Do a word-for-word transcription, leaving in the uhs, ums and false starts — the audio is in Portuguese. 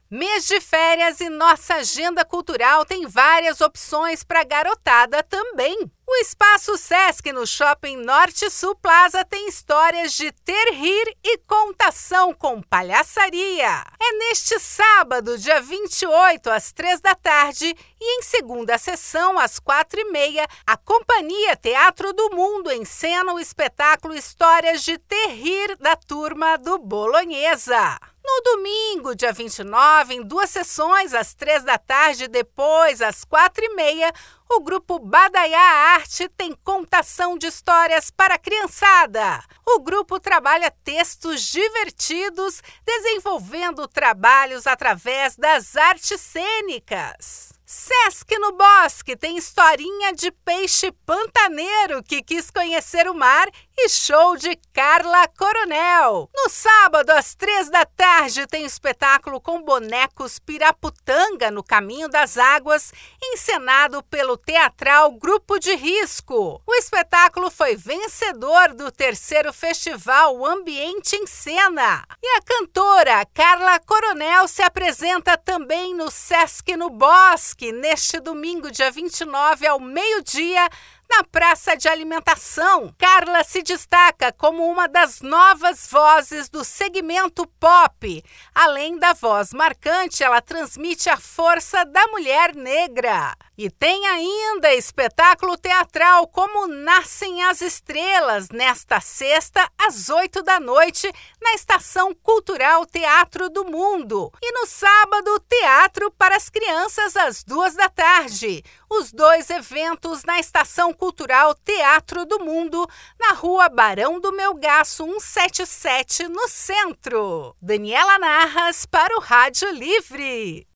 Mês de férias e nossa agenda cultural tem várias opções para garotada também. O Espaço Sesc no Shopping Norte Sul Plaza tem histórias de ter, rir e contação com palhaçaria. É neste sábado, dia vinte e oito, às três da tarde, e em segunda sessão, às quatro e meia, a Companhia Teatro do Mundo encena o espetáculo Histórias de ter, rir da turma do Bolonhesa. No domingo, dia vinte e nove, em duas sessões, às três da tarde e depois, às quatro e meia, o grupo Badaiá Arte tem contação de histórias para a criançada. O grupo trabalha textos divertidos, desenvolvendo trabalhos através das artes cênicas. Sesc no Bosque tem historinha de peixe pantaneiro que quis conhecer o mar e show de Carla Coronel. No sábado, às três da tarde, tem espetáculo com bonecos Piraputanga no Caminho das Águas, encenado pelo teatral Grupo de Risco. O espetáculo foi vencedor do terceiro festival Ambiente em Cena. E a cantora Carla Coronel se apresenta também no Sesc no Bosque, neste domingo, dia vinte e nove, ao meio-dia, na Praça de Alimentação. Carla se destaca como uma das novas vozes do segmento pop. Além da voz marcante, ela transmite a força da mulher negra. E tem ainda espetáculo teatral como Nascem as Estrelas, nesta sexta, às oito da noite, na Estação Cultural Teatro do Mundo. E no sábado, Teatro para as Crianças, às duas da tarde. Os dois eventos na Estação Cultural Teatro do Mundo, na Rua Barão do Melgaço cento e setenta e sete, no centro. Daniela Narras para o Rádio Livre.